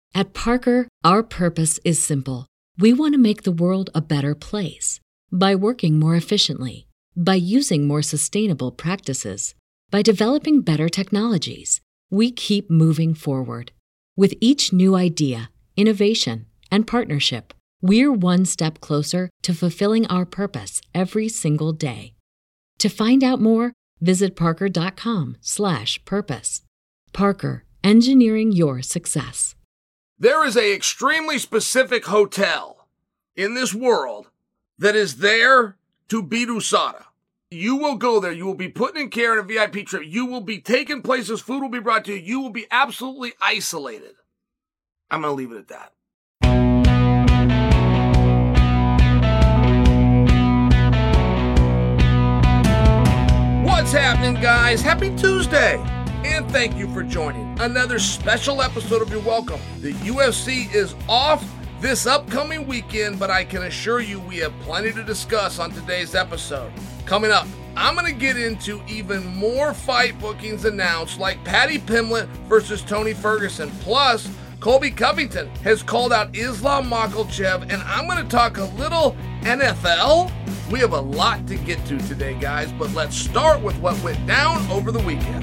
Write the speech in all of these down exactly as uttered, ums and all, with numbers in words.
At Parker, our purpose is simple. We want to make the world a better place by working more efficiently, by using more sustainable practices, by developing better technologies. We keep moving forward. With each new idea, innovation, and partnership, we're one step closer to fulfilling our purpose every single day. To find out more, visit parker.com slash purpose. Parker, engineering your success. There is a extremely specific hotel in this world that is there to beat U S A D A. You will go there. You will be put in care in a V I P trip. You will be taken places. Food will be brought to you. You will be absolutely isolated. I'm going to leave it at that. What's happening, guys? Happy Tuesday. And thank you for joining another special episode of You're Welcome. The U F C is off this upcoming weekend, but I can assure you we have plenty to discuss on today's episode. Coming up, I'm going to get into even more fight bookings announced, like Paddy Pimblett versus Tony Ferguson. Plus, Colby Covington has called out Islam Makhachev, and I'm going to talk a little N F L. We have a lot to get to today, guys, but let's start with what went down over the weekend.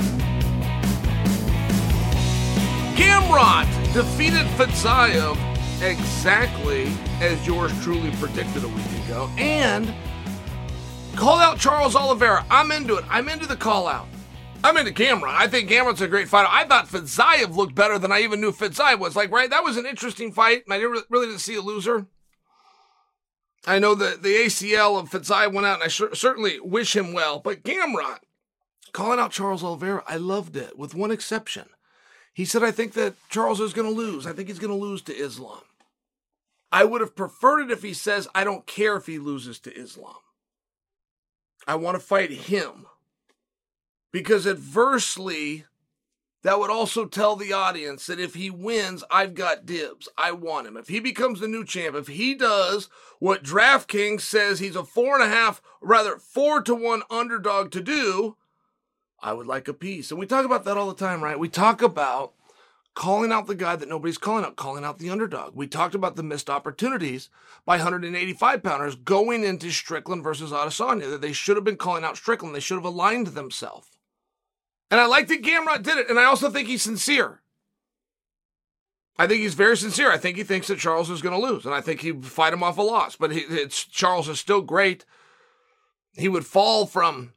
Gamrot defeated Fedzayev exactly as yours truly predicted a week ago, and called out Charles Oliveira. I'm into it. I'm into the call out. I'm into Gamrot. I think Gamrot's a great fighter. I thought Fedzayev looked better than I even knew Fedzayev was. Like, right? That was an interesting fight. I didn't really didn't see a loser. I know that the A C L of Fedzayev went out, and I sh- certainly wish him well. But Gamrot, calling out Charles Oliveira, I loved it, with one exception. He said, I think that Charles is going to lose. I think he's going to lose to Islam. I would have preferred it if he says, I don't care if he loses to Islam. I want to fight him. Because adversely, that would also tell the audience that if he wins, I've got dibs. I want him. If he becomes the new champ, if he does what DraftKings says he's a four and a half, rather four to one underdog to do, I would like a piece. And we talk about that all the time, right? We talk about calling out the guy that nobody's calling out, calling out the underdog. We talked about the missed opportunities by one eighty-five pounders going into Strickland versus Adesanya, that they should have been calling out Strickland. They should have aligned themselves. And I like that Gamrot did it, and I also think he's sincere. I think he's very sincere. I think he thinks that Charles is going to lose, and I think he'd fight him off a loss. But he, it's, Charles is still great. He would fall from...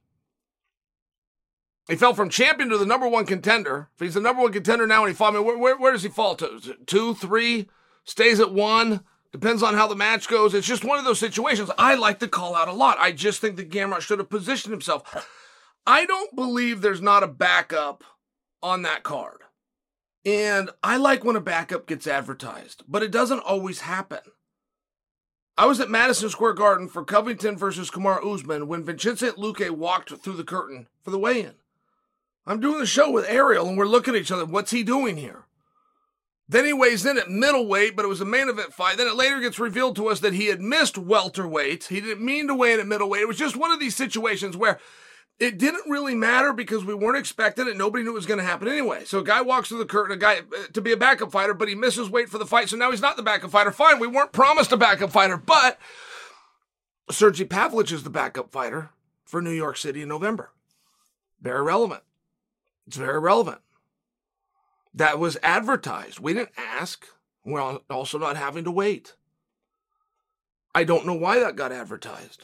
He fell from champion to the number one contender. If he's the number one contender now and he fought, I mean, where, where, where does he fall to? Two, three, stays at one, depends on how the match goes. It's just one of those situations. I like to call out a lot. I just think that Gamrot should have positioned himself. I don't believe there's not a backup on that card. And I like when a backup gets advertised, but it doesn't always happen. I was at Madison Square Garden for Covington versus Kamaru Usman when Vincent Luque walked through the curtain for the weigh-in. I'm doing the show with Ariel, and we're looking at each other. What's he doing here? Then he weighs in at middleweight, but it was a main event fight. Then it later gets revealed to us that he had missed welterweight. He didn't mean to weigh in at middleweight. It was just one of these situations where it didn't really matter because we weren't expecting it. Nobody knew it was going to happen anyway. So a guy walks through the curtain, a guy uh, to be a backup fighter, but he misses weight for the fight. So now he's not the backup fighter. Fine, we weren't promised a backup fighter, but Sergey Pavlich is the backup fighter for New York City in November. Very relevant. It's very relevant. That was advertised. We didn't ask. We're also not having to wait. I don't know why that got advertised.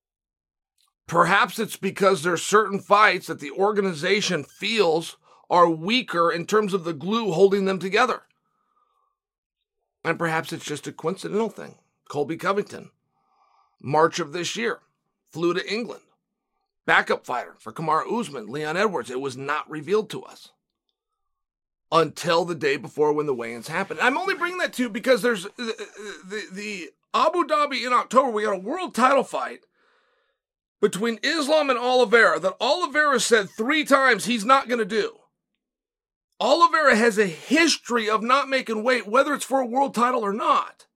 Perhaps it's because there's certain fights that the organization feels are weaker in terms of the glue holding them together. And perhaps it's just a coincidental thing. Colby Covington, March of this year, flew to England. Backup fighter for Kamaru Usman, Leon Edwards. It was not revealed to us until the day before when the weigh-ins happened. I'm only bringing that to you because there's the, the, the Abu Dhabi in October, we got a world title fight between Islam and Oliveira that Oliveira said three times he's not going to do. Oliveira has a history of not making weight, whether it's for a world title or not.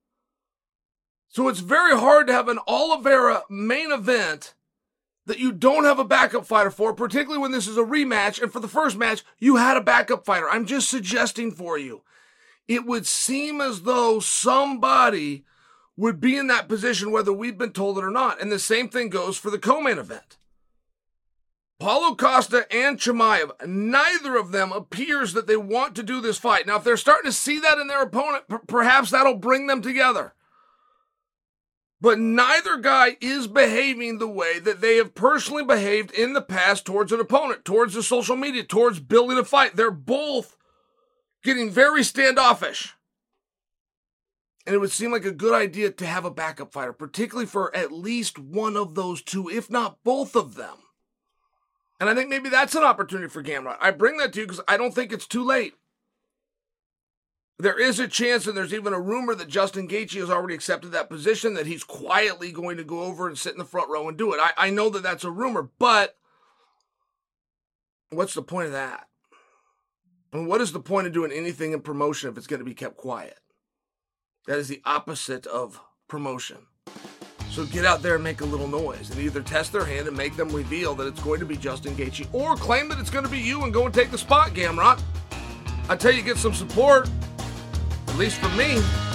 So it's very hard to have an Oliveira main event that you don't have a backup fighter for, particularly when this is a rematch, and for the first match, you had a backup fighter. I'm just suggesting for you. it would seem as though somebody would be in that position whether we've been told it or not. And the same thing goes for the co-main event. Paulo Costa and Chimaev, neither of them appears that they want to do this fight. Now, if they're starting to see that in their opponent, p- perhaps that'll bring them together. But neither guy is behaving the way that they have personally behaved in the past towards an opponent, towards the social media, towards building a fight. They're both getting very standoffish. And it would seem like a good idea to have a backup fighter, particularly for at least one of those two, if not both of them. And I think maybe that's an opportunity for Gamrot. I bring that to you because I don't think it's too late. There is a chance, and there's even a rumor that Justin Gaethje has already accepted that position, that he's quietly going to go over and sit in the front row and do it. I, I know that that's a rumor, but what's the point of that? And what is the point of doing anything in promotion if it's going to be kept quiet? That is the opposite of promotion. So get out there and make a little noise and either test their hand and make them reveal that it's going to be Justin Gaethje, or claim that it's going to be you and go and take the spot, Gamrot. I tell you, get some support, at least from me.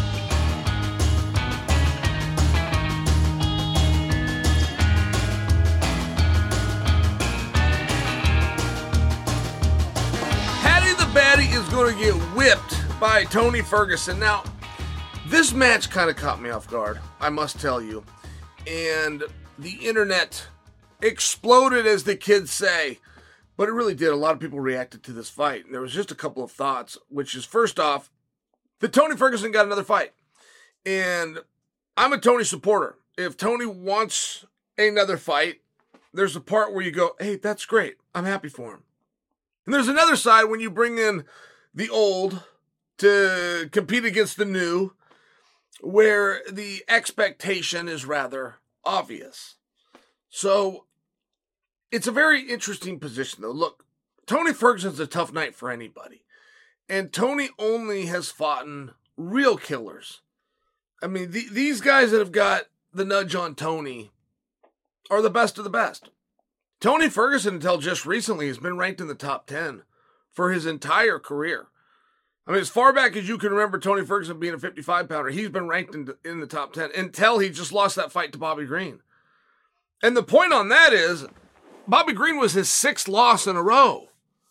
Paddy the Baddy is going to get whipped by Tony Ferguson. Now, this match kind of caught me off guard, I must tell you. And the internet exploded, as the kids say. But it really did. A lot of people reacted to this fight. And there was just a couple of thoughts, which is, first off, that Tony Ferguson got another fight. And I'm a Tony supporter. If Tony wants another fight, there's a part where you go, hey, that's great. I'm happy for him. And there's another side when you bring in the old to compete against the new, where the expectation is rather obvious. So it's a very interesting position, though. Look, Tony Ferguson's a tough night for anybody. And Tony only has fought real killers. I mean, the, these guys that have got the nudge on Tony are the best of the best. Tony Ferguson, until just recently, has been ranked in the top ten for his entire career. I mean, as far back as you can remember Tony Ferguson being a fifty-five pounder, he's been ranked in, in the top ten until he just lost that fight to Bobby Green. And the point on that is, Bobby Green was his sixth loss in a row.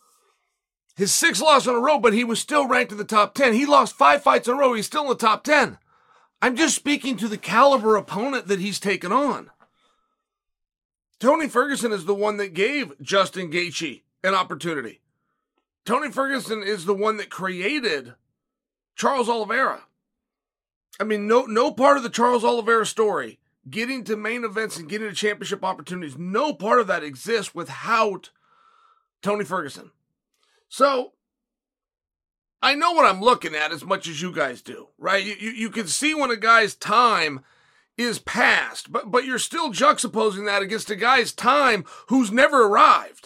His sixth loss in a row, but he was still ranked in the top ten. He lost five fights in a row. He's still in the top ten. I'm just speaking to the caliber opponent that he's taken on. Tony Ferguson is the one that gave Justin Gaethje an opportunity. Tony Ferguson is the one that created Charles Oliveira. I mean, no, no part of the Charles Oliveira story, getting to main events and getting to championship opportunities, no part of that exists without Tony Ferguson. So, I know what I'm looking at as much as you guys do, right? You, you, you can see when a guy's time is past, but, but you're still juxtaposing that against a guy's time who's never arrived.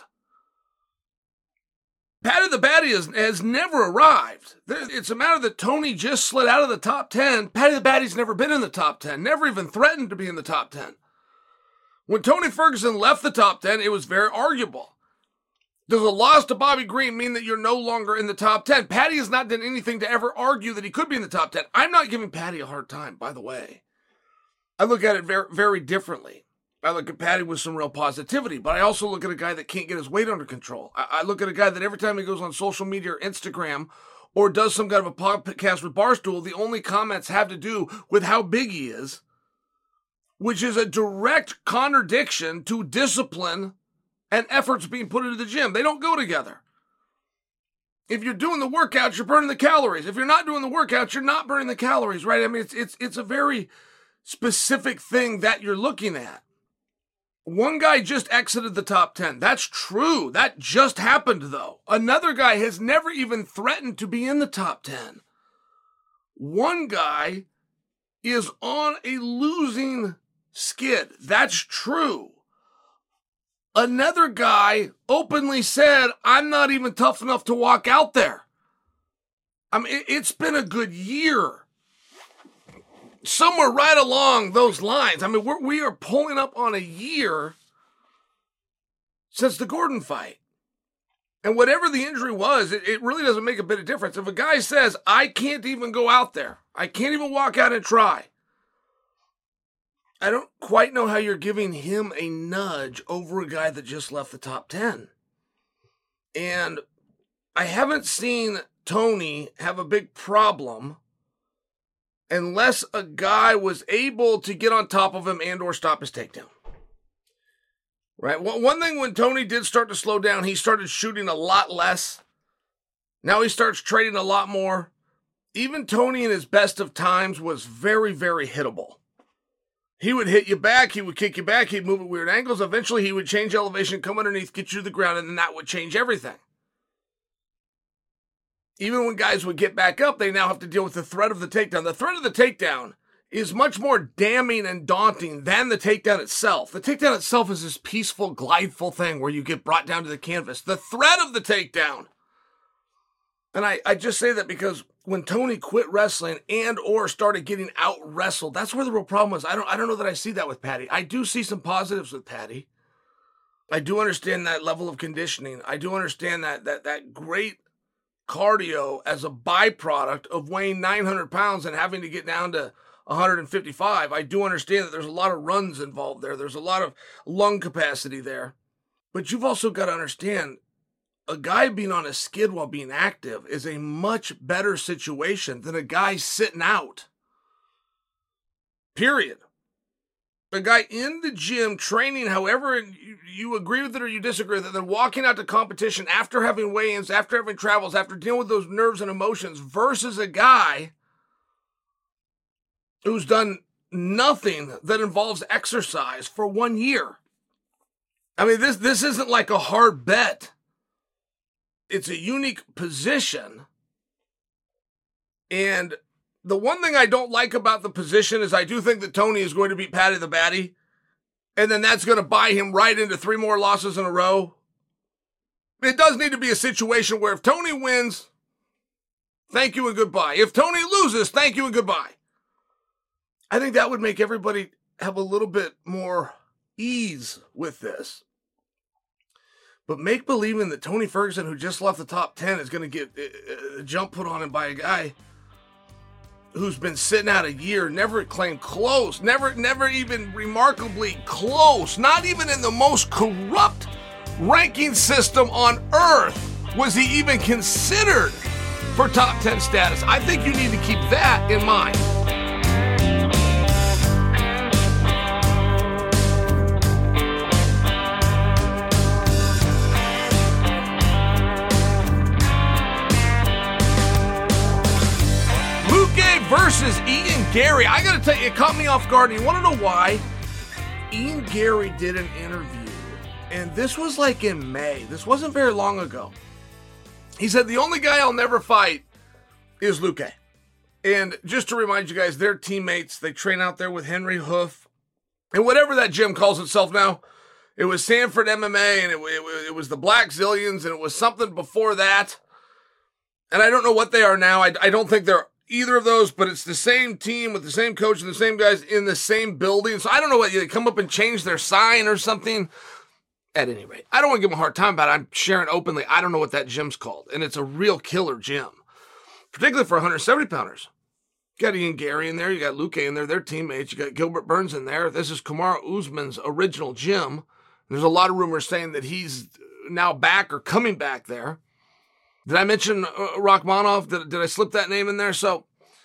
Paddy the Baddy has, has never arrived. It's a matter that Tony just slid out of the top ten. Paddy the Baddy's never been in the top ten, never even threatened to be in the top ten. When Tony Ferguson left the top ten, it was very arguable. Does a loss to Bobby Green mean that you're no longer in the top ten? Paddy has not done anything to ever argue that he could be in the top ten. I'm not giving Paddy a hard time, by the way. I look at it very, very differently. I look at Paddy with some real positivity, but I also look at a guy that can't get his weight under control. I, I look at a guy that every time he goes on social media or Instagram or does some kind of a podcast with Barstool, the only comments have to do with how big he is, which is a direct contradiction to discipline and efforts being put into the gym. They don't go together. If you're doing the workouts, you're burning the calories. If you're not doing the workouts, you're not burning the calories, right? I mean, it's it's it's a very specific thing that you're looking at. One guy just exited the top ten. That's true. That just happened, though. Another guy has never even threatened to be in the top ten. One guy is on a losing skid. That's true. Another guy openly said, I'm not even tough enough to walk out there. I mean, it's been a good year. Somewhere right along those lines. I mean, we're, we are pulling up on a year since the Gordon fight. And whatever the injury was, it, it really doesn't make a bit of difference. If a guy says, I can't even go out there, I can't even walk out and try, I don't quite know how you're giving him a nudge over a guy that just left the top ten. And I haven't seen Tony have a big problem unless a guy was able to get on top of him and or stop his takedown. Right? One thing, when Tony did start to slow down, he started shooting a lot less. Now he starts trading a lot more. Even Tony in his best of times was very, very hittable. He would hit you back, he would kick you back, he'd move at weird angles. Eventually he would change elevation, come underneath, get you to the ground, and then that would change everything. Even when guys would get back up, they now have to deal with the threat of the takedown. The threat of the takedown is much more damning and daunting than the takedown itself. The takedown itself is this peaceful, glideful thing where you get brought down to the canvas. The threat of the takedown. And I, I just say that because when Tony quit wrestling and or started getting out wrestled, that's where the real problem was. I don't, I don't know that I see that with Paddy. I do see some positives with Paddy. I do understand that level of conditioning. I do understand that that that great cardio as a byproduct of weighing nine hundred pounds and having to get down to one hundred fifty-five. I do understand that there's a lot of runs involved there. There's a lot of lung capacity there. But you've also got to understand, a guy being on a skid while being active is a much better situation than a guy sitting out. Period. A guy in the gym training, however you, you agree with it or you disagree with it, then walking out to competition after having weigh-ins, after having travels, after dealing with those nerves and emotions, versus a guy who's done nothing that involves exercise for one year. I mean, this, this isn't like a hard bet. It's a unique position. And the one thing I don't like about the position is I do think that Tony is going to beat Paddy the Baddy. And then that's going to buy him right into three more losses in a row. It does need to be a situation where if Tony wins, thank you and goodbye. If Tony loses, thank you and goodbye. I think that would make everybody have a little bit more ease with this. But make believing that Tony Ferguson, who just left the top ten, is going to get a jump put on him by a guy who's been sitting out a year, never claimed close, never, never even remarkably close, not even in the most corrupt ranking system on earth was he even considered for top ten status. I think you need to keep that in mind. Versus Ian Garry. I gotta tell you, it caught me off guard. And you wanna know why? Ian Garry did an interview, and this was like in May. This wasn't very long ago. He said, the only guy I'll never fight is Luque. And just to remind you guys, they're teammates. They train out there with Henry Hoof. And whatever that gym calls itself now, it was Sanford M M A, and it, it, it was the Black Zillions, and it was something before that. And I don't know what they are now. I, I don't think they're either of those, but it's the same team with the same coach and the same guys in the same building. So I don't know what, they come up and change their sign or something. At any rate, I don't want to give them a hard time about it. I'm sharing openly. I don't know what that gym's called. And it's a real killer gym, particularly for one hundred seventy pounders. You got Ian Garry in there. You got Luque in there. They're teammates. You got Gilbert Burns in there. This is Kamaru Usman's original gym. There's a lot of rumors saying that he's now back or coming back there. Did I mention uh, Rachmanov? Did, did I slip that name in there? So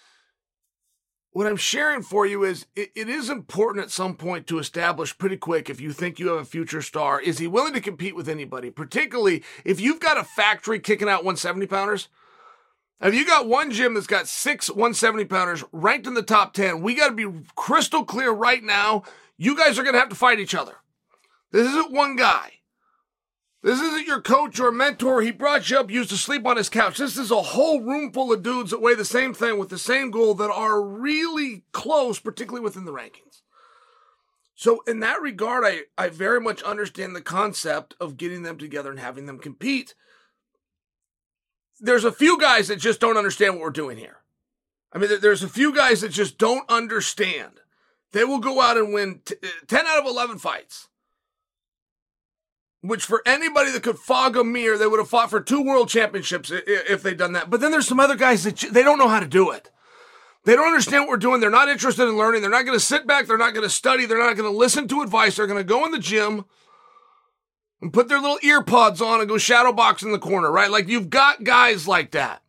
what I'm sharing for you is it, it is important at some point to establish pretty quick if you think you have a future star. Is he willing to compete with anybody? Particularly if you've got a factory kicking out one seventy pounders. If you got one gym that's got six one seventy pounders ranked in the top ten, we got to be crystal clear right now. You guys are going to have to fight each other. This isn't one guy. This isn't your coach or mentor. He brought you up, used to sleep on his couch. This is a whole room full of dudes that weigh the same thing with the same goal that are really close, particularly within the rankings. So in that regard, I, I very much understand the concept of getting them together and having them compete. There's a few guys that just don't understand what we're doing here. I mean, there's a few guys that just don't understand. They will go out and win t- ten out of eleven fights. which for anybody that could fog a mirror, they would have fought for two world championships if they'd done that. But then there's some other guys that they don't know how to do it. They don't understand what we're doing. They're not interested in learning. They're not going to sit back. They're not going to study. They're not going to listen to advice. They're going to go in the gym and put their little ear pods on and go shadow box in the corner, right? Like, you've got guys like that.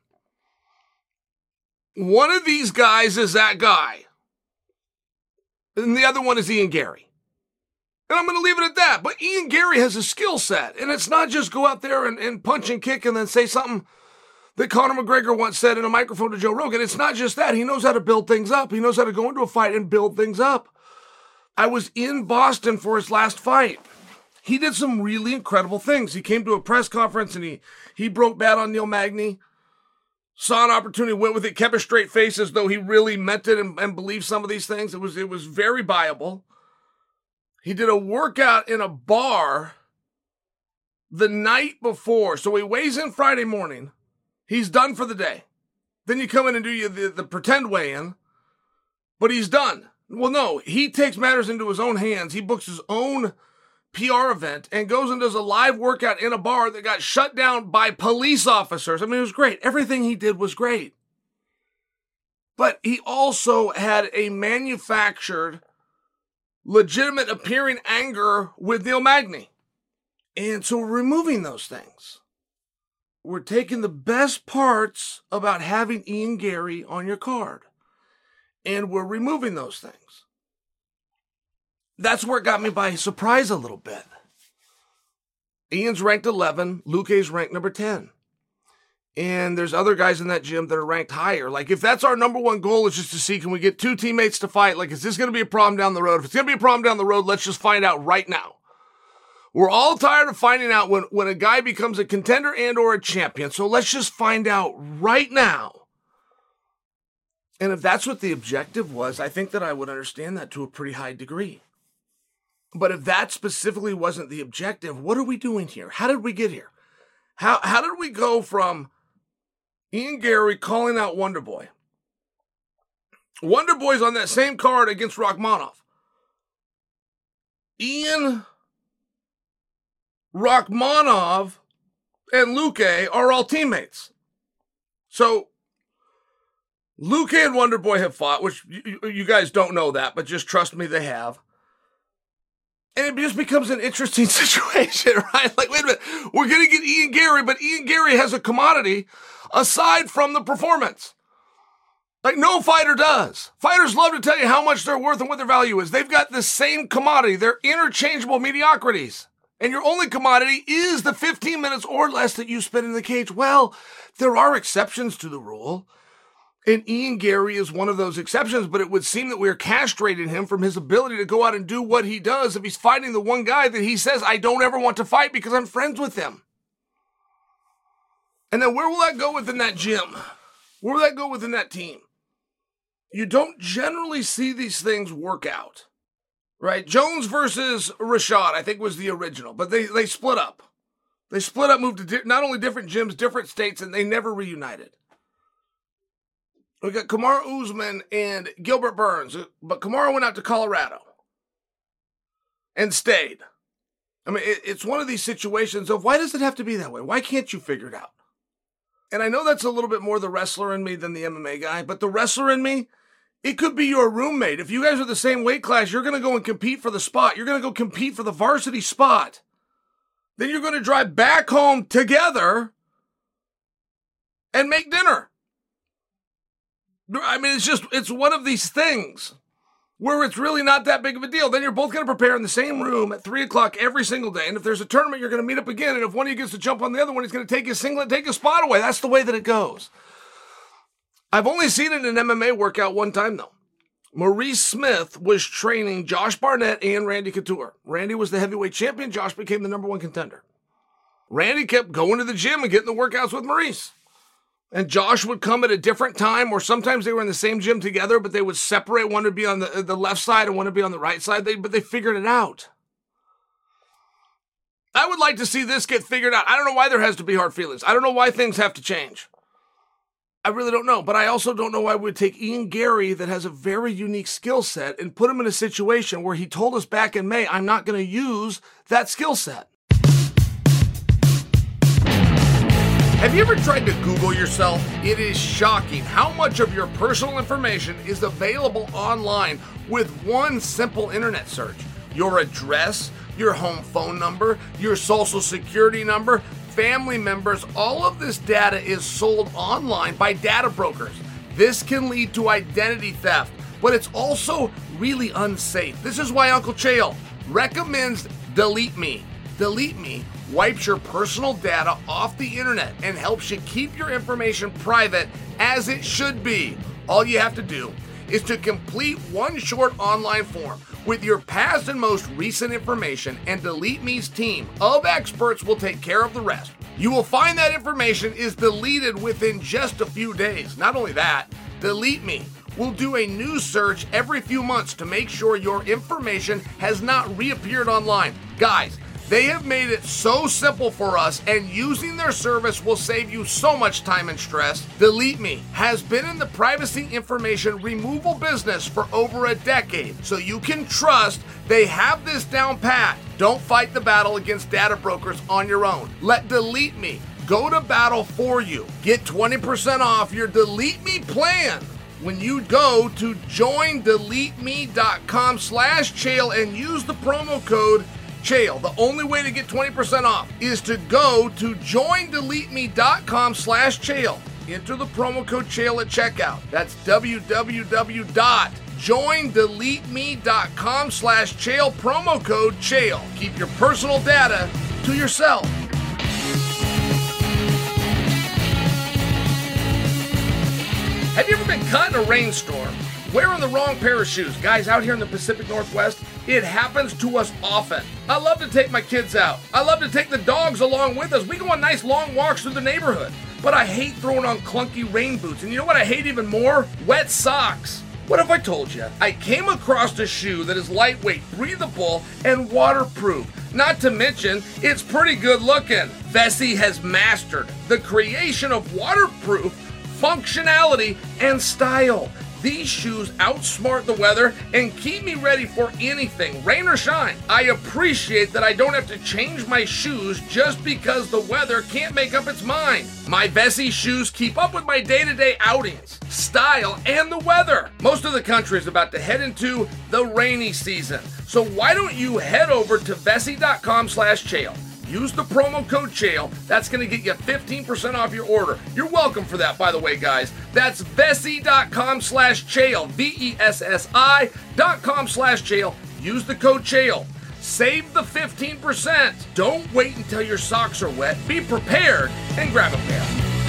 One of these guys is that guy. And the other one is Ian Garry. And I'm going to leave it at that. But Ian Garry has a skill set. And it's not just go out there and, and punch and kick and then say something that Conor McGregor once said in a microphone to Joe Rogan. It's not just that. He knows how to build things up. He knows how to go into a fight and build things up. I was in Boston for his last fight. He did some really incredible things. He came to a press conference and he, he broke bad on Neil Magny. Saw an opportunity, went with it, kept a straight face as though he really meant it and, and believed some of these things. It was, it was very viable. He did a workout in a bar the night before. So he weighs in Friday morning. He's done for the day. Then you come in and do you the, the pretend weigh-in, but he's done. Well, no, he takes matters into his own hands. He books his own P R event and goes and does a live workout in a bar that got shut down by police officers. I mean, it was great. Everything he did was great. But he also had a manufactured, legitimate appearing anger with Neil Magny. And so we're removing those things. We're taking the best parts about having Ian Garry on your card, and we're removing those things. That's where it got me by surprise a little bit. Ian's ranked eleven, Luque's ranked number ten. And there's other guys in that gym that are ranked higher. Like, if that's our number one goal is just to see, can we get two teammates to fight? Like, is this going to be a problem down the road? If it's going to be a problem down the road, let's just find out right now. We're all tired of finding out when, when a guy becomes a contender and or a champion. So let's just find out right now. And if that's what the objective was, I think that I would understand that to a pretty high degree. But if that specifically wasn't the objective, what are we doing here? How did we get here? How how did we go from Ian Garry calling out Wonder Boy? Wonder Boy's on that same card against Rachmanov. Ian, Rachmanov, and Luque are all teammates. So Luque and Wonder Boy have fought, which you, you guys don't know that, but just trust me, they have. And it just becomes an interesting situation, right? Like, wait a minute, we're going to get Ian Garry, but Ian Garry has a commodity aside from the performance. Like, no fighter does. Fighters love to tell you how much they're worth and what their value is. They've got the same commodity. They're interchangeable mediocrities. And your only commodity is the fifteen minutes or less that you spend in the cage. Well, there are exceptions to the rule. And Ian Garry is one of those exceptions, but it would seem that we're castrating him from his ability to go out and do what he does if he's fighting the one guy that he says, I don't ever want to fight because I'm friends with him. And then where will that go within that gym? Where will that go within that team? You don't generally see these things work out, right? Jones versus Rashad, I think, was the original, but they, they split up. They split up, moved to di- not only different gyms, different states, and they never reunited. We got Kamaru Usman and Gilbert Burns, but Kamaru went out to Colorado and stayed. I mean, it, it's one of these situations of why does it have to be that way? Why can't you figure it out? And I know that's a little bit more the wrestler in me than the M M A guy, but the wrestler in me, it could be your roommate. If you guys are the same weight class, you're going to go and compete for the spot. You're going to go compete for the varsity spot. Then you're going to drive back home together and make dinner. I mean, it's just, it's one of these things where it's really not that big of a deal. Then you're both going to prepare in the same room at three o'clock every single day. And if there's a tournament, you're going to meet up again. And if one of you gets to jump on the other one, he's going to take his singlet, take his spot away. That's the way that it goes. I've only seen it in an M M A workout one time, though. Maurice Smith was training Josh Barnett and Randy Couture. Randy was the heavyweight champion. Josh became the number one contender. Randy kept going to the gym and getting the workouts with Maurice. And Josh would come at a different time, or sometimes they were in the same gym together, but they would separate. One would be on the, the left side and one would be on the right side. They, but they figured it out. I would like to see this get figured out. I don't know why there has to be hard feelings. I don't know why things have to change. I really don't know. But I also don't know why we would take Ian Garry, that has a very unique skill set, and put him in a situation where he told us back in May, I'm not going to use that skill set. Have you ever tried to Google yourself? It is shocking how much of your personal information is available online with one simple internet search. Your address, your home phone number, your social security number, family members, all of this data is sold online by data brokers. This can lead to identity theft, but it's also really unsafe. This is why Uncle Chael recommends Delete Me. Delete Me wipes your personal data off the internet and helps you keep your information private as it should be. All you have to do is to complete one short online form with your past and most recent information, and Delete Me's team of experts will take care of the rest. You will find that information is deleted within just a few days. Not only that, Delete Me will do a new search every few months to make sure your information has not reappeared online. Guys, they have made it so simple for us, and using their service will save you so much time and stress. Delete Me has been in the privacy information removal business for over a decade, so you can trust they have this down pat. Don't fight the battle against data brokers on your own. Let Delete Me go to battle for you. Get twenty percent off your Delete Me plan when you go to join delete me dot com slash Chael and use the promo code Chael. The only way to get twenty percent off is to go to join delete me dot com slash Chael. Enter the promo code Chael at checkout. That's w w w dot join delete me dot com slash Chael, promo code Chael. Keep your personal data to yourself. Have you ever been caught in a rainstorm wearing the wrong pair of shoes? Guys, out here in the Pacific Northwest, it happens to us often. I love to take my kids out. I love to take the dogs along with us. We go on nice long walks through the neighborhood. But I hate throwing on clunky rain boots. And you know what I hate even more? Wet socks. What if I told you I came across a shoe that is lightweight, breathable, and waterproof? Not to mention, it's pretty good looking. Vessi has mastered the creation of waterproof functionality and style. These shoes outsmart the weather and keep me ready for anything, rain or shine. I appreciate that I don't have to change my shoes just because the weather can't make up its mind. My Vessi shoes keep up with my day-to-day outings, style, and the weather. Most of the country is about to head into the rainy season. So why don't you head over to vessi dot com slash Chael. Use the promo code Chael. That's going to get you fifteen percent off your order. You're welcome for that, by the way, guys. That's vessi dot com slash Chael. V E S S I dot com slash Chael. Use the code Chael. Save the fifteen percent. Don't wait until your socks are wet. Be prepared and grab a pair.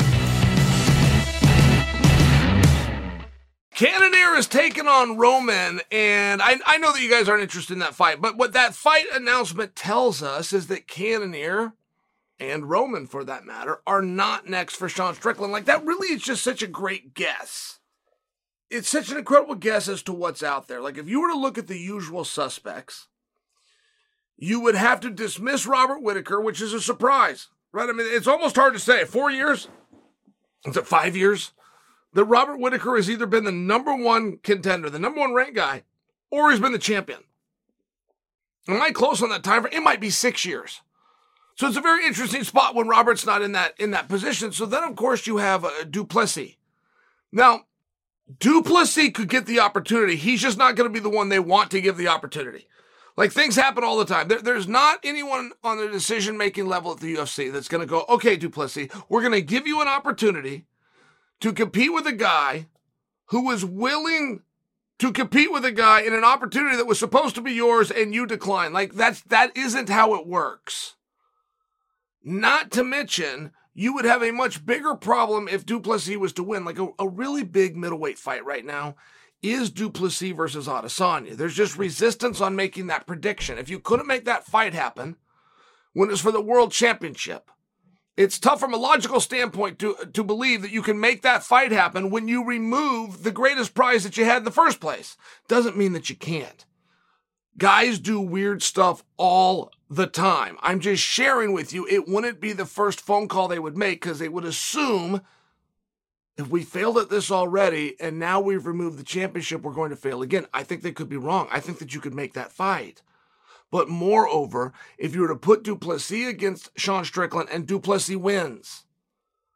Cannonier is taking on Roman, and I, I know that you guys aren't interested in that fight, but what that fight announcement tells us is that Cannonier, and Roman for that matter, are not next for Sean Strickland. Like, that really is just such a great guess. It's such an incredible guess as to what's out there. Like, if you were to look at the usual suspects, you would have to dismiss Robert Whittaker, which is a surprise, right? I mean, it's almost hard to say. Four years? Is it five years? That Robert Whittaker has either been the number one contender, the number one ranked guy, or he's been the champion. Am I close on that time frame? It might be six years. So it's a very interesting spot when Robert's not in that in that position. So then, of course, you have uh, Du Plessis. Now, Du Plessis could get the opportunity. He's just not going to be the one they want to give the opportunity. Like, things happen all the time. There, there's not anyone on the decision-making level at the U F C that's going to go, okay, Du Plessis, we're going to give you an opportunity to compete with a guy who was willing to compete with a guy in an opportunity that was supposed to be yours and you decline. Like, that's, that isn't how it works. Not to mention, you would have a much bigger problem if Du Plessis was to win. Like, a, a really big middleweight fight right now is Du Plessis versus Adesanya. There's just resistance on making that prediction. If you couldn't make that fight happen when it's for the world championship, it's tough from a logical standpoint to, to believe that you can make that fight happen when you remove the greatest prize that you had in the first place. Doesn't mean that you can't. Guys do weird stuff all the time. I'm just sharing with you, it wouldn't be the first phone call they would make because they would assume if we failed at this already and now we've removed the championship, we're going to fail again. I think they could be wrong. I think that you could make that fight. But moreover, if you were to put Du Plessis against Sean Strickland and Du Plessis wins,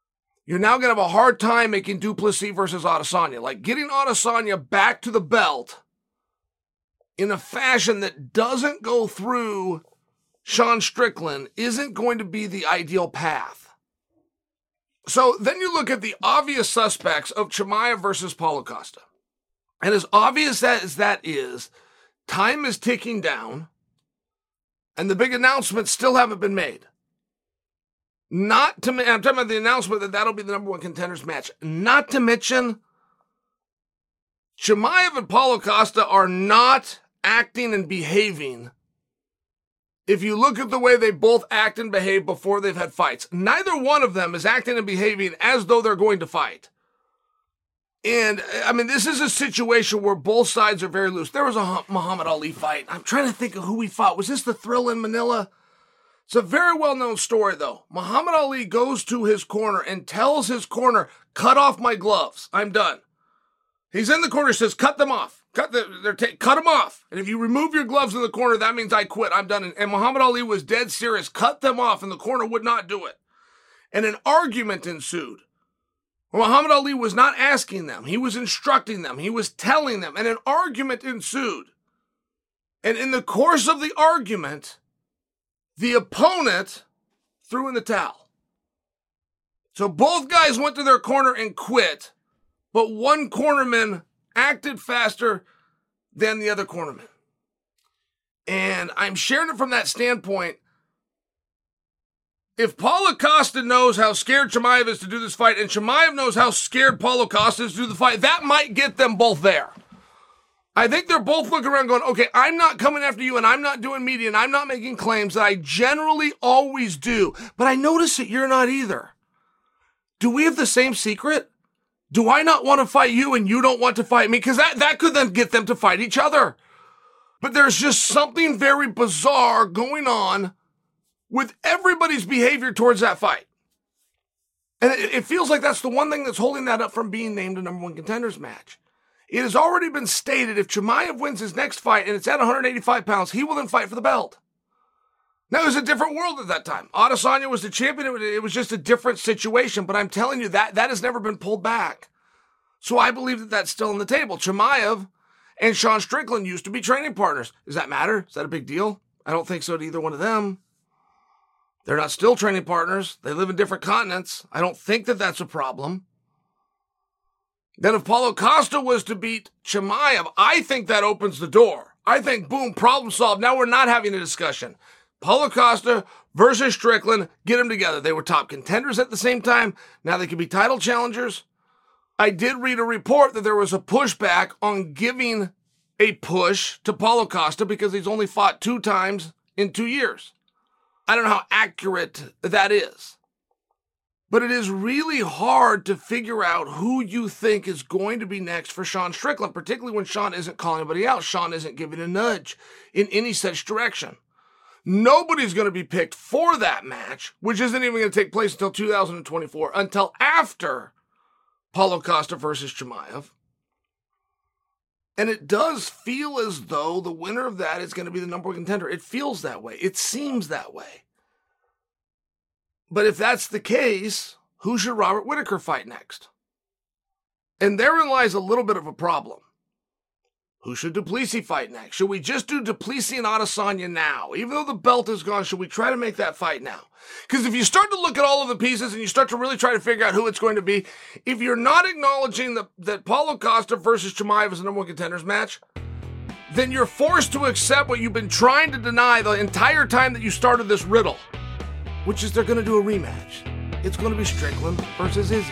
you're now going to have a hard time making Du Plessis versus Adesanya. Like, getting Adesanya back to the belt in a fashion that doesn't go through Sean Strickland isn't going to be the ideal path. So then you look at the obvious suspects of Chimaev versus Paulo Costa. And as obvious as that is, time is ticking down, and the big announcements still haven't been made. Not to, I'm talking about the announcement that that'll be the number one contenders match. Not to mention, Chimaev and Paulo Costa are not acting and behaving. If you look at the way they both act and behave before they've had fights, neither one of them is acting and behaving as though they're going to fight. And, I mean, this is a situation where both sides are very loose. There was a Muhammad Ali fight. I'm trying to think of who he fought. Was this the Thrill in Manila? It's a very well-known story, though. Muhammad Ali goes to his corner and tells his corner, cut off my gloves. I'm done. He's in the corner, says, cut them off. Cut the, they're ta- cut them off. And if you remove your gloves in the corner, that means I quit. I'm done. And, and Muhammad Ali was dead serious. Cut them off, and the corner would not do it. And an argument ensued. Well, Muhammad Ali was not asking them. He was instructing them. He was telling them. And an argument ensued. And in the course of the argument, the opponent threw in the towel. So both guys went to their corner and quit, but one cornerman acted faster than the other cornerman. And I'm sharing it from that standpoint. If Paulo Costa knows how scared Chimaev is to do this fight, and Chimaev knows how scared Paulo Costa is to do the fight, that might get them both there. I think they're both looking around going, okay, I'm not coming after you, and I'm not doing media, and I'm not making claims that I generally always do. But I notice that you're not either. Do we have the same secret? Do I not want to fight you, and you don't want to fight me? Because that, that could then get them to fight each other. But there's just something very bizarre going on with everybody's behavior towards that fight. And it, it feels like that's the one thing that's holding that up from being named a number one contenders match. It has already been stated if Chimaev wins his next fight and it's at one hundred eighty-five pounds, he will then fight for the belt. Now, it was a different world at that time. Adesanya was the champion. It was, it was just a different situation. But I'm telling you, that, that has never been pulled back. So I believe that that's still on the table. Chimaev and Sean Strickland used to be training partners. Does that matter? Is that a big deal? I don't think so to either one of them. They're not still training partners. They live in different continents. I don't think that that's a problem. Then if Paulo Costa was to beat Chimaev, I think that opens the door. I think, boom, problem solved. Now we're not having a discussion. Paulo Costa versus Strickland, get them together. They were top contenders at the same time. Now they can be title challengers. I did read a report that there was a pushback on giving a push to Paulo Costa because he's only fought two times in two years. I don't know how accurate that is. But it is really hard to figure out who you think is going to be next for Sean Strickland, particularly when Sean isn't calling anybody out. Sean isn't giving a nudge in any such direction. Nobody's going to be picked for that match, which isn't even going to take place until two thousand twenty-four, until after Paulo Costa versus Chimaev. And it does feel as though the winner of that is going to be the number one contender. It feels that way. It seems that way. But if that's the case, who should Robert Whittaker fight next? And therein lies a little bit of a problem. Who should Du Plessis fight next? Should we just do Du Plessis and Adesanya now? Even though the belt is gone, should we try to make that fight now? Because if you start to look at all of the pieces and you start to really try to figure out who it's going to be, if you're not acknowledging the, that Paulo Costa versus Chimaev is the number one contenders match, then you're forced to accept what you've been trying to deny the entire time that you started this riddle, which is they're going to do a rematch. It's going to be Strickland versus Izzy.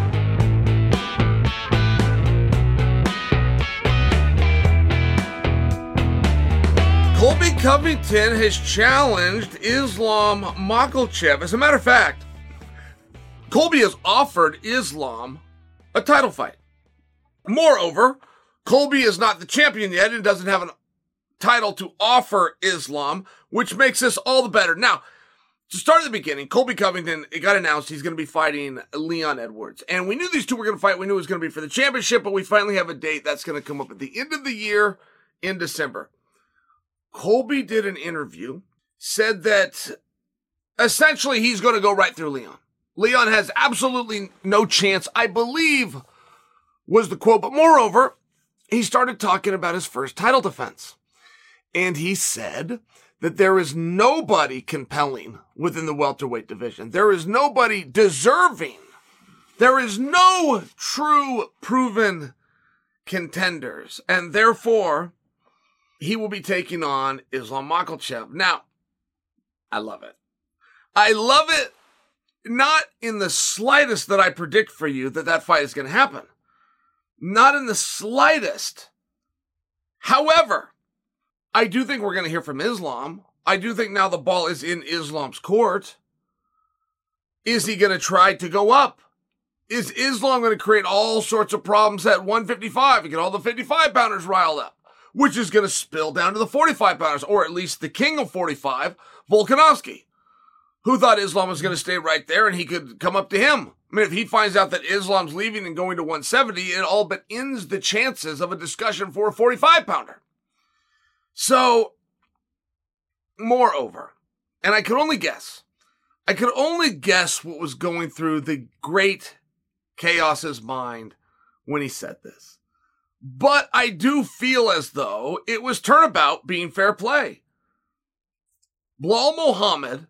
Colby Covington has challenged Islam Makhachev. As a matter of fact, Colby has offered Islam a title fight. Moreover, Colby is not the champion yet and doesn't have a title to offer Islam, which makes this all the better. Now, to start at the beginning, Colby Covington, it got announced he's going to be fighting Leon Edwards. And we knew these two were going to fight. We knew it was going to be for the championship, but we finally have a date that's going to come up at the end of the year in December. Colby did an interview, said that essentially he's going to go right through Leon. Leon has absolutely no chance, I believe, was the quote. But moreover, he started talking about his first title defense. And he said that there is nobody compelling within the welterweight division. There is nobody deserving. There is no true proven contenders. And therefore, he will be taking on Islam Makhachev. Now, I love it. I love it, not in the slightest that I predict for you that that fight is going to happen. Not in the slightest. However, I do think we're going to hear from Islam. I do think now the ball is in Islam's court. Is he going to try to go up? Is Islam going to create all sorts of problems at one fifty-five and get all the fifty-five pounders riled up, which is going to spill down to the forty-five pounders, or at least the king of forty-five, Volkanovski, who thought Islam was going to stay right there and he could come up to him. I mean, if he finds out that Islam's leaving and going to one seventy, it all but ends the chances of a discussion for a forty-five pounder. So, moreover, and I could only guess, I could only guess what was going through the great Chaos's mind when he said this. But I do feel as though it was turnabout being fair play. Belal Muhammad,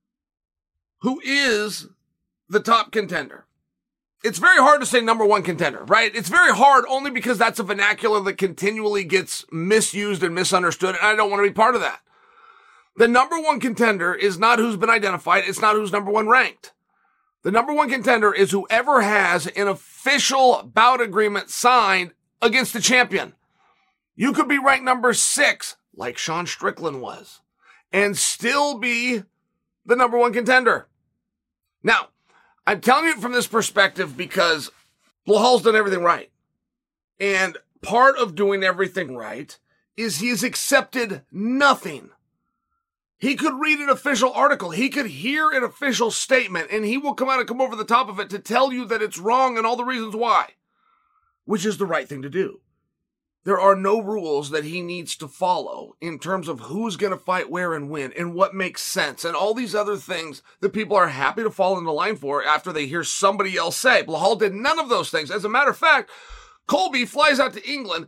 who is the top contender. It's very hard to say number one contender, right? It's very hard only because that's a vernacular that continually gets misused and misunderstood, and I don't want to be part of that. The number one contender is not who's been identified. It's not who's number one ranked. The number one contender is whoever has an official bout agreement signed against the champion. You could be ranked number six, like Sean Strickland was, and still be the number one contender. Now, I'm telling you from this perspective because Belal's done everything right. And part of doing everything right is he has accepted nothing. He could read an official article. He could hear an official statement, and he will come out and come over the top of it to tell you that it's wrong and all the reasons why, which is the right thing to do. There are no rules that he needs to follow in terms of who's going to fight where and when and what makes sense and all these other things that people are happy to fall into line for after they hear somebody else say. Belal did none of those things. As a matter of fact, Colby flies out to England,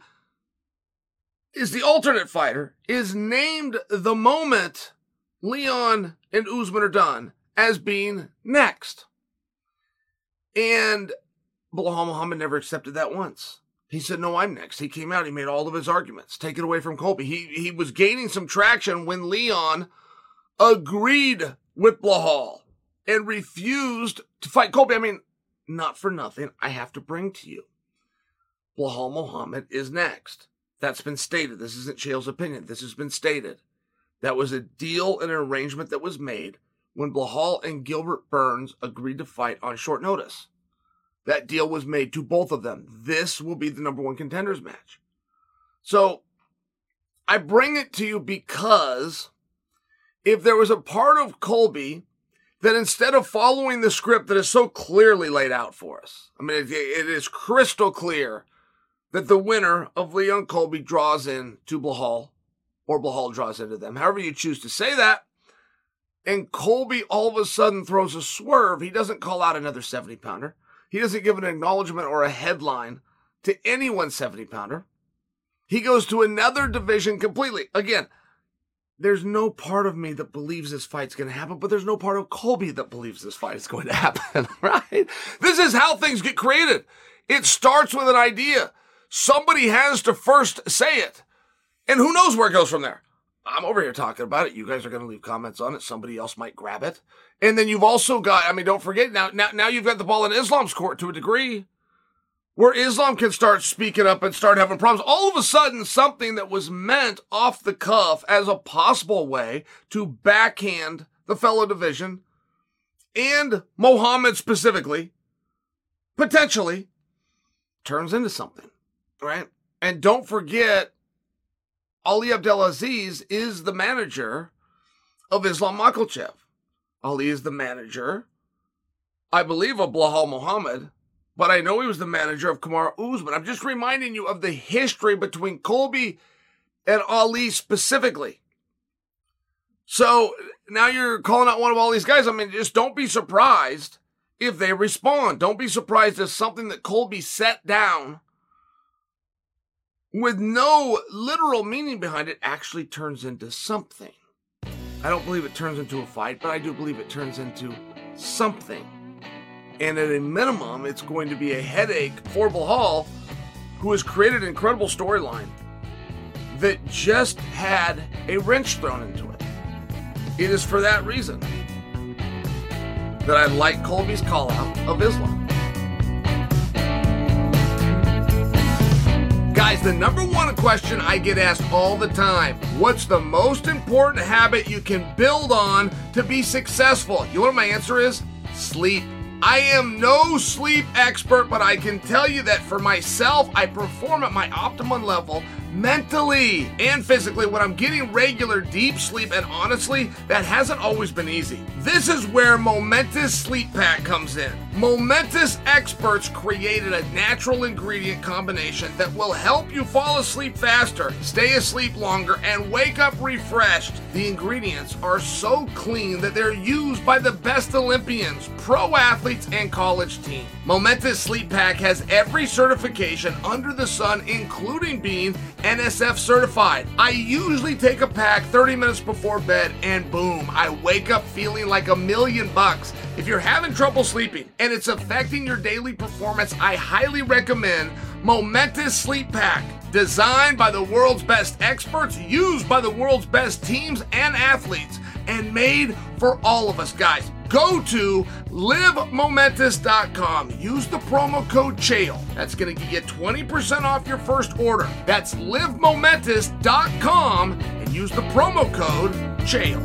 is the alternate fighter, is named the moment Leon and Usman are done as being next. And Belal Muhammad never accepted that once. He said, no, I'm next. He came out, he made all of his arguments. Take it away from Colby. He he was gaining some traction when Leon agreed with Belal and refused to fight Colby. I mean, not for nothing, I have to bring to you. Belal Muhammad is next. That's been stated. This isn't Chael's opinion. This has been stated. That was a deal and an arrangement that was made when Belal and Gilbert Burns agreed to fight on short notice. That deal was made to both of them. This will be the number one contenders match. So, I bring it to you because if there was a part of Colby that instead of following the script that is so clearly laid out for us, I mean, it, it is crystal clear that the winner of Leon Colby draws in to Belal, or Belal draws into them, however you choose to say that, and Colby all of a sudden throws a swerve. He doesn't call out another seventy pounder. He doesn't give an acknowledgement or a headline to any one seventy pounder. He goes to another division completely. Again, there's no part of me that believes this fight's going to happen, but there's no part of Colby that believes this fight is going to happen, right? This is how things get created. It starts with an idea. Somebody has to first say it. And who knows where it goes from there? I'm over here talking about it. You guys are going to leave comments on it. Somebody else might grab it. And then you've also got, I mean, don't forget, now, now, now you've got the ball in Islam's court to a degree where Islam can start speaking up and start having problems. All of a sudden, something that was meant off the cuff as a possible way to backhand the fellow division and Muhammad specifically, potentially, turns into something, right? And don't forget, Ali Abdelaziz is the manager of Islam Makhachev. Ali is the manager, I believe, of Belal Muhammad, but I know he was the manager of Kamaru Usman. I'm just reminding you of the history between Colby and Ali specifically. So now you're calling out one of all these guys. I mean, just don't be surprised if they respond. Don't be surprised if something that Colby set down with no literal meaning behind it actually turns into something. I don't believe it turns into a fight, but I do believe it turns into something. And at a minimum, it's going to be a headache for Orville Hall, who has created an incredible storyline that just had a wrench thrown into it. It is for that reason that I like Colby's call out of Islam. Guys, the number one question I get asked all the time, what's the most important habit you can build on to be successful? You know what my answer is? Sleep. I am no sleep expert, but I can tell you that for myself, I perform at my optimum level mentally and physically when I'm getting regular deep sleep, and honestly, that hasn't always been easy. This is where Momentous Sleep Pack comes in. Momentous experts created a natural ingredient combination that will help you fall asleep faster, stay asleep longer, and wake up refreshed. The ingredients are so clean that they're used by the best Olympians, pro athletes, and college teams. Momentous Sleep Pack has every certification under the sun, including being N S F certified. I usually take a pack thirty minutes before bed and boom, I wake up feeling like a million bucks. If you're having trouble sleeping and it's affecting your daily performance, I highly recommend Momentous Sleep Pack. Designed by the world's best experts, used by the world's best teams and athletes, and made for all of us, guys. Go to live momentous dot com. Use the promo code CHAEL. That's going to get you twenty percent off your first order. That's live momentous dot com and use the promo code CHAEL.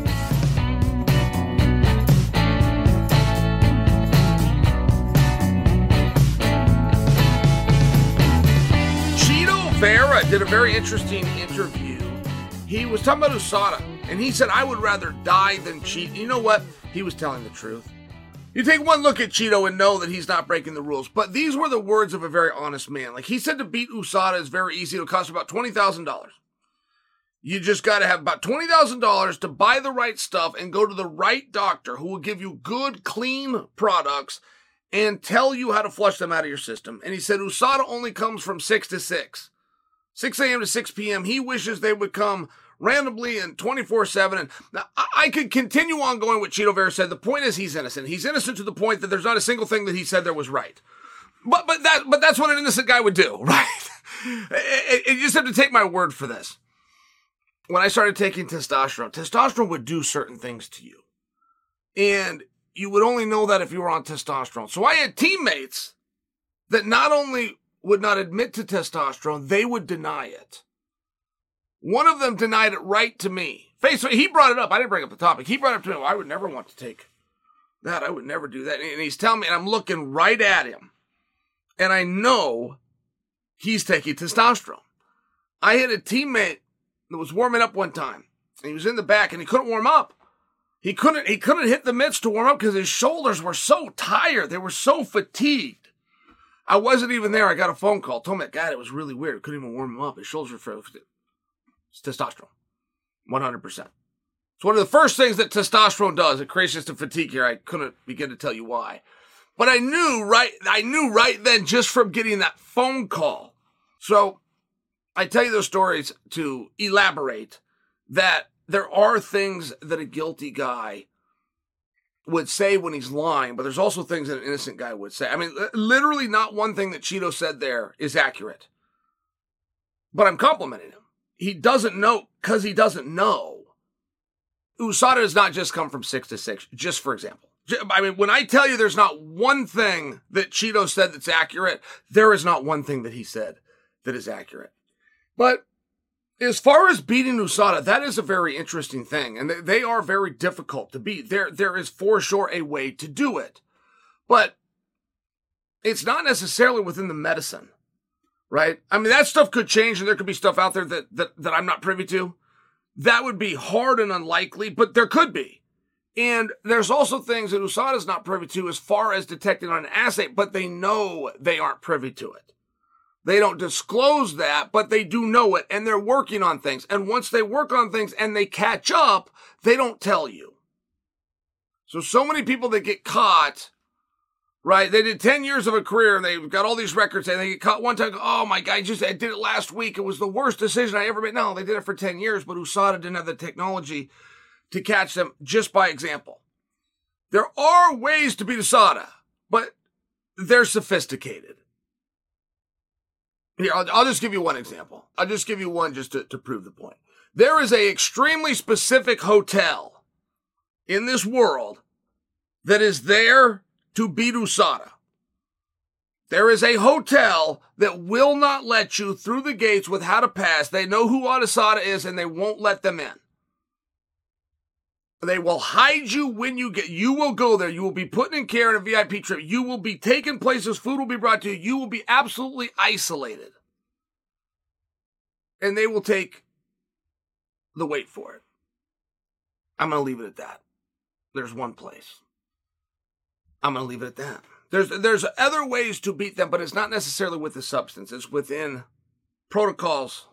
Chito Vera did a very interesting interview. He was talking about U S A D A, and he said, I would rather die than cheat. You know what? He was telling the truth. You take one look at Chito and know that he's not breaking the rules. But these were the words of a very honest man. Like he said, to beat U S A D A is very easy. It'll cost about twenty thousand dollars. You just got to have about twenty thousand dollars to buy the right stuff and go to the right doctor who will give you good, clean products and tell you how to flush them out of your system. And he said U S A D A only comes from six to six. six a.m. to six p.m. He wishes they would come randomly and twenty-four seven. And now, I could continue on going what Chito Vera said. The point is he's innocent. He's innocent to the point that there's not a single thing that he said there was right. But but that but that's what an innocent guy would do, right? You just have to take my word for this. When I started taking testosterone, testosterone would do certain things to you. And you would only know that if you were on testosterone. So I had teammates that not only would not admit to testosterone, they would deny it. One of them denied it right to me. Face, he brought it up. I didn't bring up the topic. He brought it up to me. Well, I would never want to take that. I would never do that. And he's telling me, and I'm looking right at him. And I know he's taking testosterone. I had a teammate that was warming up one time. And he was in the back, and he couldn't warm up. He couldn't, he couldn't hit the mitts to warm up because his shoulders were so tired. They were so fatigued. I wasn't even there. I got a phone call. Told me that guy, it was really weird. I couldn't even warm him up. His shoulders were fatigued. It's testosterone. one hundred percent. It's one of the first things that testosterone does. It creates just a fatigue here. I couldn't begin to tell you why. But I knew right, I knew right then just from getting that phone call. So I tell you those stories to elaborate that there are things that a guilty guy would say when he's lying, but there's also things that an innocent guy would say. I mean, literally not one thing that Chito said there is accurate. But I'm complimenting him. He doesn't know because he doesn't know. U S A D A does not just come from six to six, just for example. I mean, when I tell you there's not one thing that Chito said that's accurate, there is not one thing that he said that is accurate. But as far as beating U S A D A, that is a very interesting thing. And they are very difficult to beat. There, there is for sure a way to do it. But it's not necessarily within the medicine. Right? I mean, that stuff could change and there could be stuff out there that, that, that I'm not privy to. That would be hard and unlikely, but there could be. And there's also things that U S A D A is not privy to as far as detecting on an assay, but they know they aren't privy to it. They don't disclose that, but they do know it, and they're working on things. And once they work on things and they catch up, they don't tell you. So, so many people that get caught right? They did ten years of a career and they've got all these records and they get caught one time. Oh my God, I just I did it last week. It was the worst decision I ever made. No, they did it for ten years, but U S A D A didn't have the technology to catch them just by example. There are ways to beat U S A D A, but they're sophisticated. Here, I'll, I'll just give you one example. I'll just give you one just to, to prove the point. There is a extremely specific hotel in this world that is there to beat U S A D A. There is a hotel that will not let you through the gates without a pass. They know who U S A D A is and they won't let them in. They will hide you when you get, you will go there. You will be put in care in a V I P trip. You will be taken places. Food will be brought to you. You will be absolutely isolated. And they will take the weight for it. I'm going to leave it at that. There's one place. I'm going to leave it at that. There's, there's other ways to beat them, but it's not necessarily with the substance. It's within protocols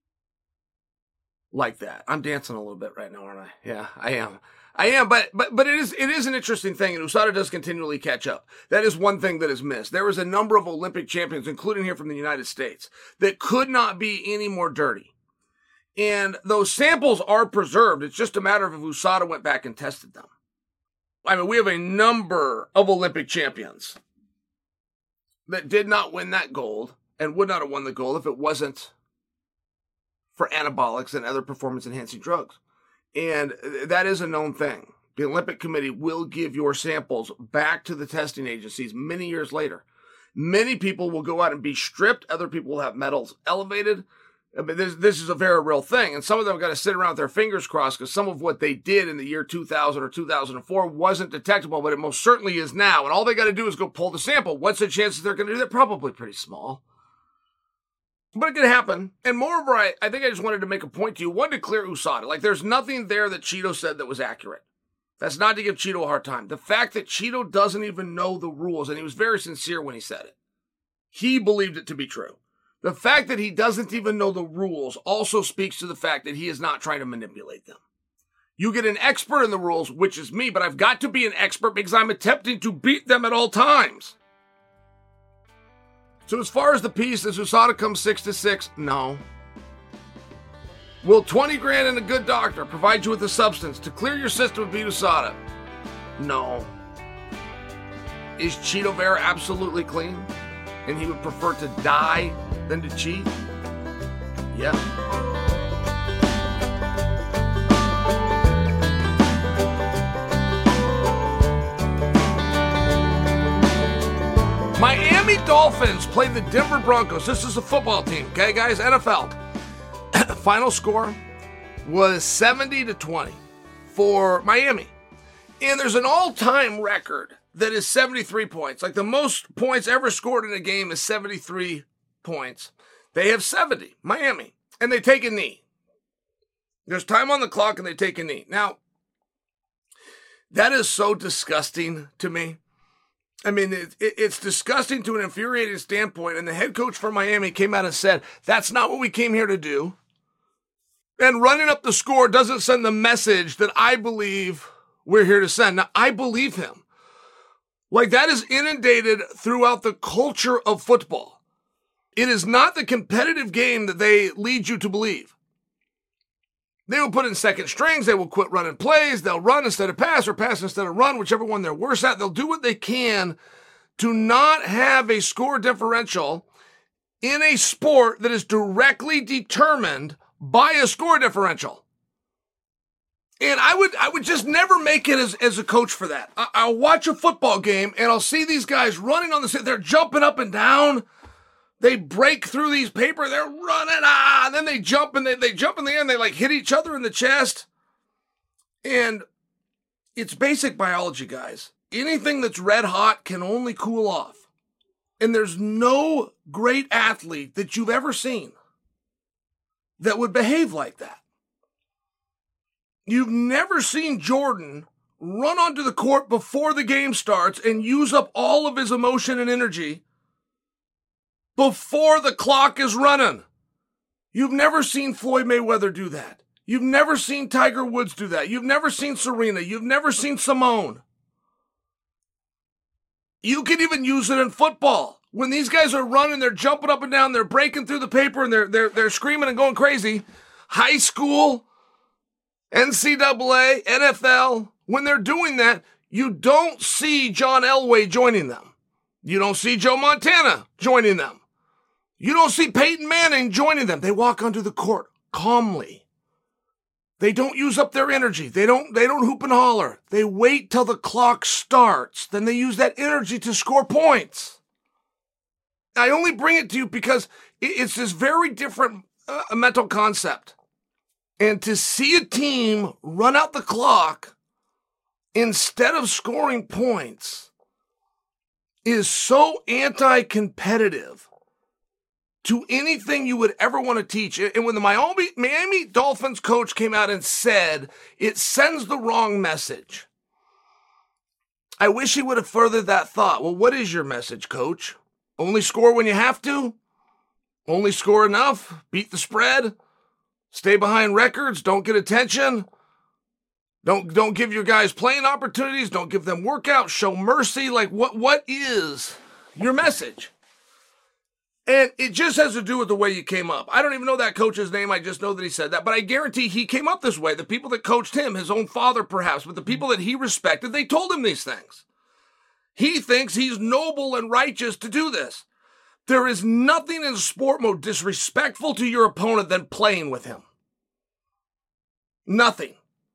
like that. I'm dancing a little bit right now, aren't I? Yeah, I am. I am, but but but it is it is an interesting thing, and U S A D A does continually catch up. That is one thing that is missed. There is a number of Olympic champions, including here from the United States, that could not be any more dirty. And those samples are preserved. It's just a matter of if U S A D A went back and tested them. I mean, we have a number of Olympic champions that did not win that gold and would not have won the gold if it wasn't for anabolics and other performance-enhancing drugs. And that is a known thing. The Olympic Committee will give your samples back to the testing agencies many years later. Many people will go out and be stripped. Other people will have medals elevated. I mean, this, this is a very real thing. And some of them have got to sit around with their fingers crossed because some of what they did in the year two thousand or two thousand four wasn't detectable, but it most certainly is now. And all they got to do is go pull the sample. What's the chances they're going to do that? Probably pretty small. But it could happen. And moreover, I, I think I just wanted to make a point to you. One, to clear U S A D A. Like, there's nothing there that Cheeto said that was accurate. That's not to give Cheeto a hard time. The fact that Cheeto doesn't even know the rules, and he was very sincere when he said it. He believed it to be true. The fact that he doesn't even know the rules also speaks to the fact that he is not trying to manipulate them. You get an expert in the rules, which is me, but I've got to be an expert because I'm attempting to beat them at all times. So as far as the piece, does U S A D A come six to six? No. Will twenty grand and a good doctor provide you with the substance to clear your system and beat U S A D A? No. Is Cheeto Vera absolutely clean? And he would prefer to die than to cheat? Yeah. Miami Dolphins played the Denver Broncos. This is a football team, okay, guys? N F L. Final score was seventy to twenty for Miami. And there's an all-time record that is seventy-three points. Like, the most points ever scored in a game is seventy-three points. They have seventy, Miami, and they take a knee. There's time on the clock, and they take a knee. Now, that is so disgusting to me. I mean, it, it, it's disgusting to an infuriating standpoint, and the head coach for Miami came out and said, that's not what we came here to do. And running up the score doesn't send the message that I believe we're here to send. Now, I believe him. Like, that is inundated throughout the culture of football. It is not the competitive game that they lead you to believe. They will put in second strings. They will quit running plays. They'll run instead of pass or pass instead of run, whichever one they're worse at. They'll do what they can to not have a score differential in a sport that is directly determined by a score differential. And I would I would just never make it as, as a coach for that. I, I'll watch a football game and I'll see these guys running on the, they're jumping up and down. They break through these paper, they're running, ah, and then they jump and they, they jump in the air and they like hit each other in the chest. And it's basic biology, guys. Anything that's red hot can only cool off. And there's no great athlete that you've ever seen that would behave like that. You've never seen Jordan run onto the court before the game starts and use up all of his emotion and energy before the clock is running. You've never seen Floyd Mayweather do that. You've never seen Tiger Woods do that. You've never seen Serena. You've never seen Simone. You can even use it in football. When these guys are running, they're jumping up and down, they're breaking through the paper, and they're they're they're screaming and going crazy. High school, N C double A, N F L, when they're doing that, you don't see John Elway joining them. You don't see Joe Montana joining them. You don't see Peyton Manning joining them. They walk onto the court calmly. They don't use up their energy. They don't, they don't hoop and holler. They wait till the clock starts. Then they use that energy to score points. I only bring it to you because it's this very different uh, mental concept. And to see a team run out the clock instead of scoring points is so anti-competitive to anything you would ever want to teach. And when the Miami, Miami Dolphins coach came out and said, it sends the wrong message, I wish he would have furthered that thought. Well, what is your message, coach? Only score when you have to? Only score enough? Beat the spread? Stay behind records? Don't get attention? Don't, don't give your guys playing opportunities? Don't give them workouts? Show mercy? Like, what, what is your message? And it just has to do with the way you came up. I don't even know that coach's name. I just know that he said that. But I guarantee he came up this way. The people that coached him, his own father perhaps, but the people that he respected, they told him these things. He thinks he's noble and righteous to do this. There is nothing in sport more disrespectful to your opponent than playing with him. Nothing.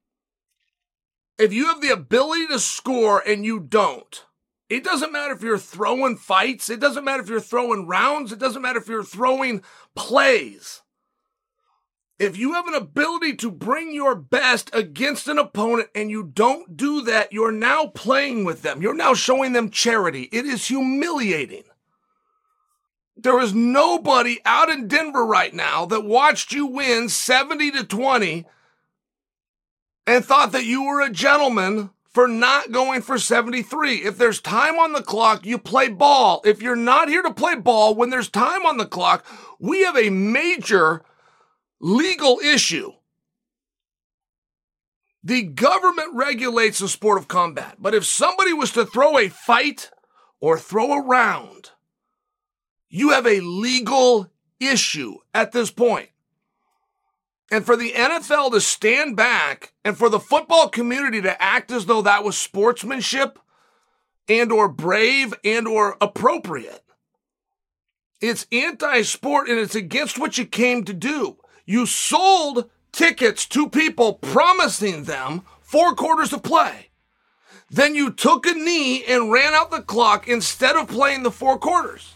If you have the ability to score and you don't, it doesn't matter if you're throwing fights. It doesn't matter if you're throwing rounds. It doesn't matter if you're throwing plays. If you have an ability to bring your best against an opponent and you don't do that, you're now playing with them. You're now showing them charity. It is humiliating. There is nobody out in Denver right now that watched you win seventy to twenty and thought that you were a gentleman for not going for seventy-three. If there's time on the clock, you play ball. If you're not here to play ball, when there's time on the clock, we have a major legal issue. The government regulates the sport of combat, but if somebody was to throw a fight or throw a round, you have a legal issue at this point. And for the N F L to stand back and for the football community to act as though that was sportsmanship and or brave and or appropriate, it's anti-sport and it's against what you came to do. You sold tickets to people promising them four quarters of play. Then you took a knee and ran out the clock instead of playing the four quarters.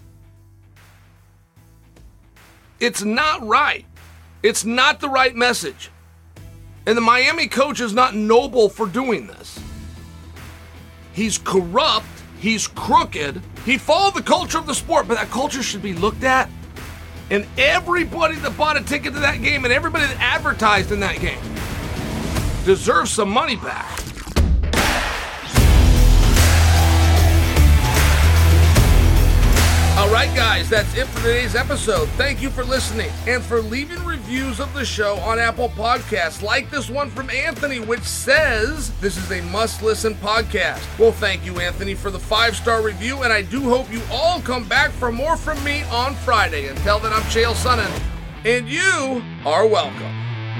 It's not right. It's not the right message. And the Miami coach is not noble for doing this. He's corrupt. He's crooked. He followed the culture of the sport, but that culture should be looked at. And everybody that bought a ticket to that game and everybody that advertised in that game deserves some money back. All right, guys, that's it for today's episode. Thank you for listening and for leaving reviews of the show on Apple Podcasts, like this one from Anthony, which says this is a must-listen podcast. Well, thank you, Anthony, for the five-star review, and I do hope you all come back for more from me on Friday. Until then, I'm Chael Sonnen, and you are welcome.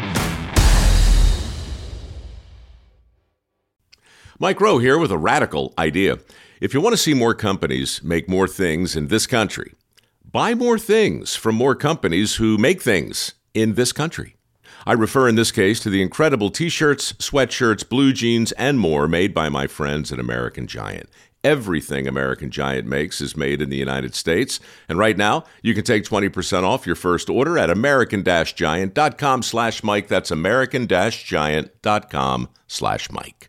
Mike Rowe here with a radical idea. If you want to see more companies make more things in this country, buy more things from more companies who make things in this country. I refer in this case to the incredible t-shirts, sweatshirts, blue jeans, and more made by my friends at American Giant. Everything American Giant makes is made in the United States. And right now, you can take twenty percent off your first order at american-giant.com slash Mike. That's american-giant.com slash Mike.